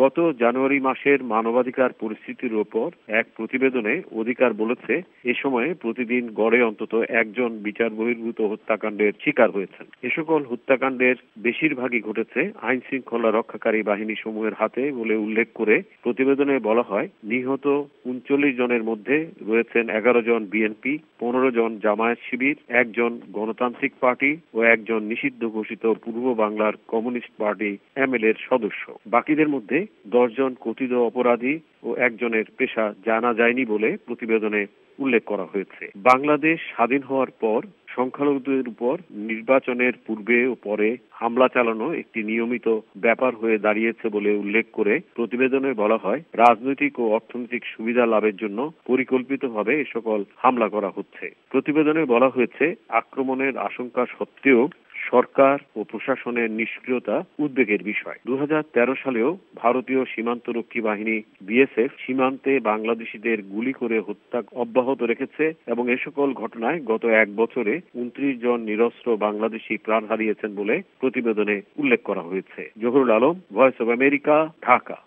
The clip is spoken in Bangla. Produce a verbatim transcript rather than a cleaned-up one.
গত জানুয়ারি মাসের মানবাধিকার পরিস্থিতির ওপর এক প্রতিবেদনে অধিকার বলেছে, এ সময়ে প্রতিদিন গড়ে অন্তত একজন বিচার বহির্ভূত হত্যাকাণ্ডের শিকার হয়েছেন। এ সকল হত্যাকাণ্ডের বেশিরভাগই ঘটেছে আইন শৃঙ্খলা রক্ষাকারী বাহিনী সমূহের হাতে বলে উল্লেখ করে প্রতিবেদনে বলা হয়, নিহত উনচল্লিশ জনের মধ্যে রয়েছেন এগারো জন বিএনপি, পনেরো জন জামায়াত শিবির, একজন গণতান্ত্রিক পার্টি ও একজন নিষিদ্ধ ঘোষিত পূর্ব বাংলার কমিউনিস্ট পার্টি এমএল এর সদস্য। বাকিদের মধ্যে দশ জন কথিত অপরাধী ও একজনের পেশা জানা যায়নি বলে প্রতিবেদনে উল্লেখ করা হয়েছে। বাংলাদেশ স্বাধীন হওয়ার পর সংখ্যালঘুদের উপর নির্বাচনের পূর্বে ও পরে হামলা চালানো একটি নিয়মিত ব্যাপার হয়ে দাঁড়িয়েছে বলে উল্লেখ করে প্রতিবেদনে বলা হয়, রাজনৈতিক ও অর্থনৈতিক সুবিধা লাভের জন্য পরিকল্পিতভাবে এ সকল হামলা করা হচ্ছে। প্রতিবেদনে বলা হয়েছে, আক্রমণের আশঙ্কা সত্ত্বেও সরকার ও প্রশাসনের নিষ্ক্রিয়তা উদ্বেগের বিষয়। দু হাজার তেরো সালেও ভারতীয় সীমান্তরক্ষী বাহিনী বিএসএফ সীমান্তে বাংলাদেশিদের গুলি করে হত্যা অব্যাহত রেখেছে এবং এ সকল ঘটনায় গত এক বছরে উনত্রিশ জন নিরস্ত্র বাংলাদেশি প্রাণ হারিয়েছেন বলে প্রতিবেদনে উল্লেখ করা হয়েছে। Zahurul Alam, voice of America, Dhaka.